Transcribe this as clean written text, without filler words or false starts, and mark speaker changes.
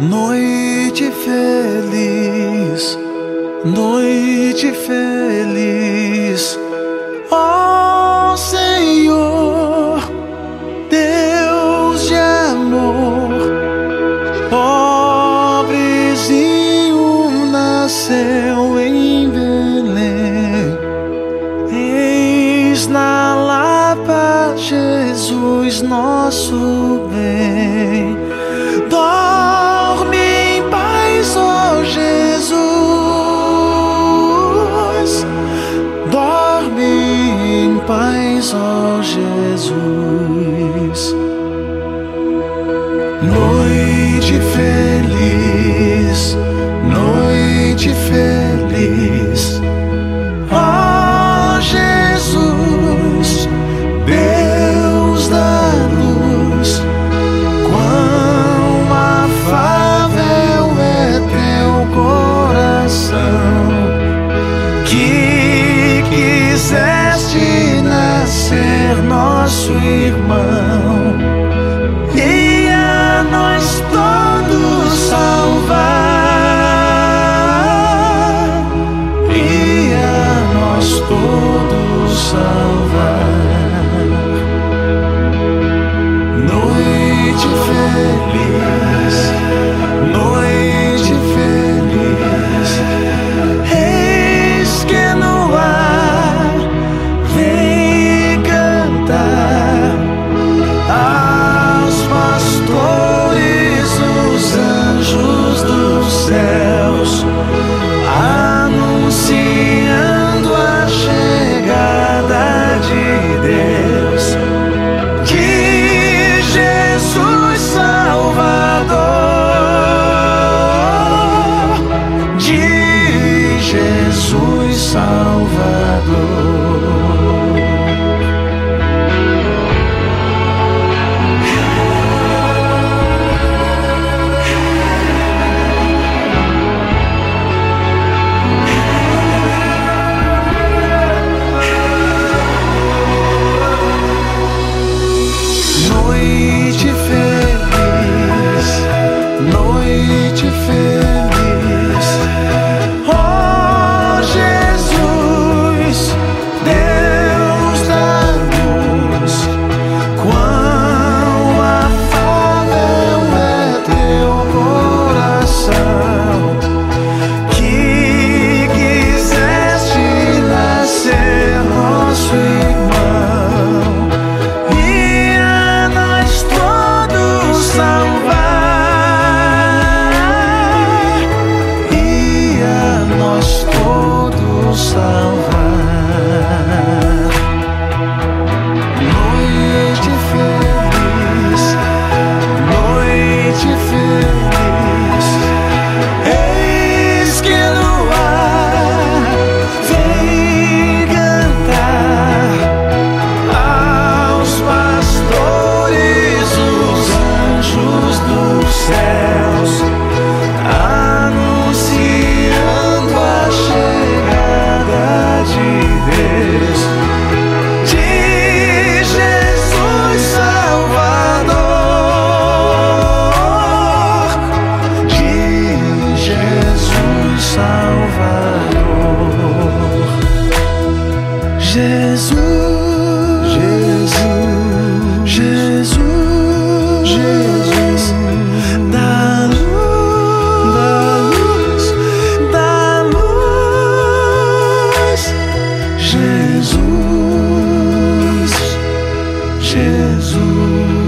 Speaker 1: Noite feliz, noite feliz, ó Senhor, Deus de amor, pobrezinho nasceu em Belém, eis na Lapa Jesus nosso bem. Dorme em paz, ó Jesus, dorme em paz, ó Jesus. Noite feliz, noite feliz, ó Jesus, Deus da luz. Quão afável é teu coração, que quiseste nascer nosso irmão e a nós todos salvar, e a nós todos salvar. Noite feliz, noite feliz, eis que no ar vem cantar aos pastores os anjos dos céus, anunciando a chegada de Deus, que Jesus Salvador, de Jesus Salvador. Noite feliz, noite feliz, ó Jesus, Deus da luz. Quão afável é teu coração, que quiseste nascer nosso irmão e a nós todos salvar, e a nós todos salvar. Noite feliz, noite feliz, eis que no ar vem cantar aos pastores os anjos dos céus, anunciando a chegada de Deus, de Jesus Salvador, de Jesus Salvador. Jesus, Jesus, Jesus, Jesus, da luz, da luz, Jesus, Jesus.